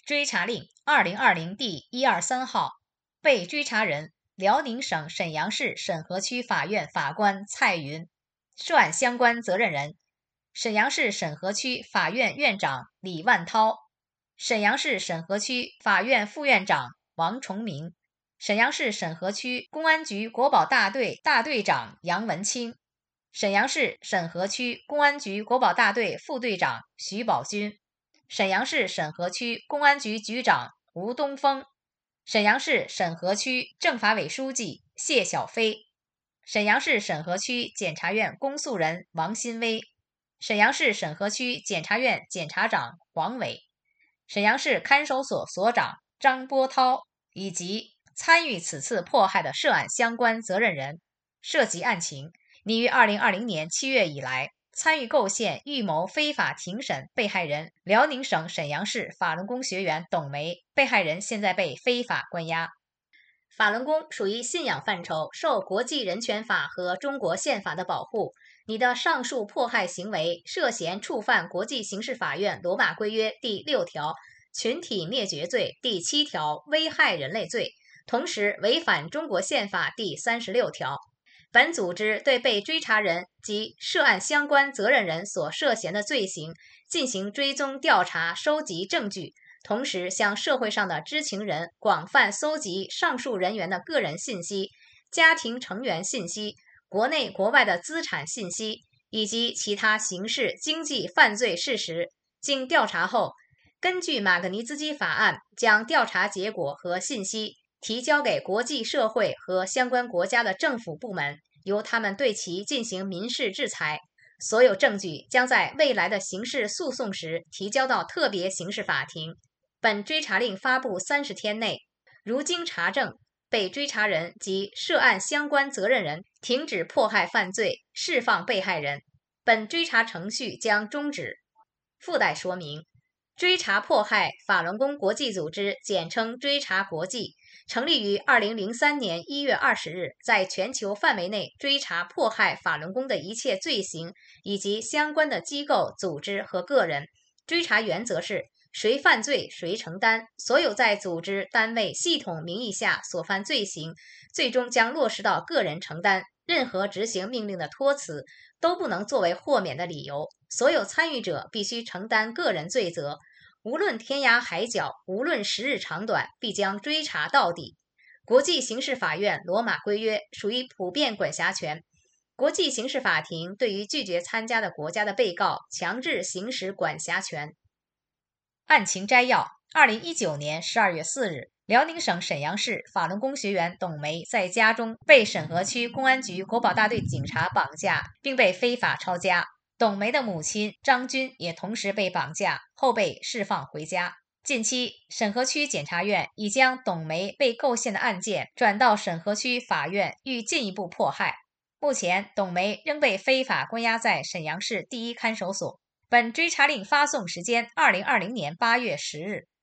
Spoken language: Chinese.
追查令2020第123号，被追查人辽宁省沈阳市沈河区法院法官蔡云，涉案相关责任人沈阳市沈河区法院院长李万涛，沈阳市沈河区法院副院长王崇明，沈阳市沈河区公安局国保大队大队长杨文清，沈阳市沈河区公安局国保大队副队长徐宝军，沈阳市沈河区公安局局长吴东峰，沈阳市沈河区政法委书记谢小飞，沈阳市沈河区检察院公诉人王新威，沈阳市沈河区检察院检察长黄伟，沈阳市看守所所长张波涛，以及参与此次迫害的涉案相关责任人。涉及案情，拟于2020年7月以来参与构陷预谋非法庭审被害人辽宁省沈阳市法轮功学员董梅，被害人现在被非法关押。法轮功属于信仰范畴，受国际人权法和中国宪法的保护。你的上述迫害行为涉嫌触犯国际刑事法院罗马规约第6条群体灭绝罪、第7条危害人类罪，同时违反中国宪法第36条。本组织对被追查人及涉案相关责任人所涉嫌的罪行进行追踪调查，收集证据，同时向社会上的知情人广泛搜集上述人员的个人信息、家庭成员信息、国内国外的资产信息以及其他刑事经济犯罪事实。经调查后，根据马格尼兹基法案，将调查结果和信息提交给国际社会和相关国家的政府部门，由他们对其进行民事制裁。所有证据将在未来的刑事诉讼时提交到特别刑事法庭。本追查令发布30天内，如经查证，被追查人及涉案相关责任人停止迫害犯罪，释放被害人，本追查程序将终止。附带说明：追查迫害法轮功国际组织，简称追查国际，成立于2003年1月20日，在全球范围内追查迫害法轮功的一切罪行以及相关的机构、组织和个人。追查原则是谁犯罪谁承担，所有在组织、单位、系统名义下所犯罪行，最终将落实到个人承担。任何执行命令的托辞都不能作为豁免的理由，所有参与者必须承担个人罪责，无论天涯海角，无论时日长短，必将追查到底。国际刑事法院罗马规约属于普遍管辖权，国际刑事法庭对于拒绝参加的国家的被告强制行使管辖权。案情摘要：2019年12月4日，辽宁省沈阳市法轮功学员董梅在家中被沈河区公安局国保大队警察绑架，并被非法抄家。董梅的母亲张军也同时被绑架，后被释放回家。近期，沈河区检察院已将董梅被构陷的案件转到沈河区法院，欲进一步迫害。目前，董梅仍被非法关押在沈阳市第一看守所。本追查令发送时间：2020年8月10日。